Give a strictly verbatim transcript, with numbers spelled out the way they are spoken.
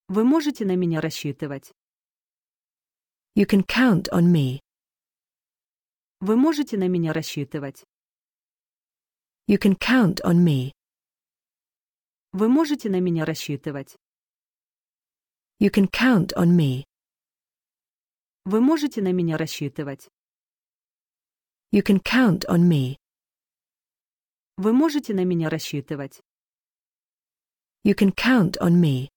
Вы можете на меня рассчитывать. You can count on me. Вы можете на меня рассчитывать. You can count on me. Вы можете на меня рассчитывать. You can count on me. Вы можете на меня рассчитывать. You can count on me. Вы можете на меня рассчитывать. You can count on me.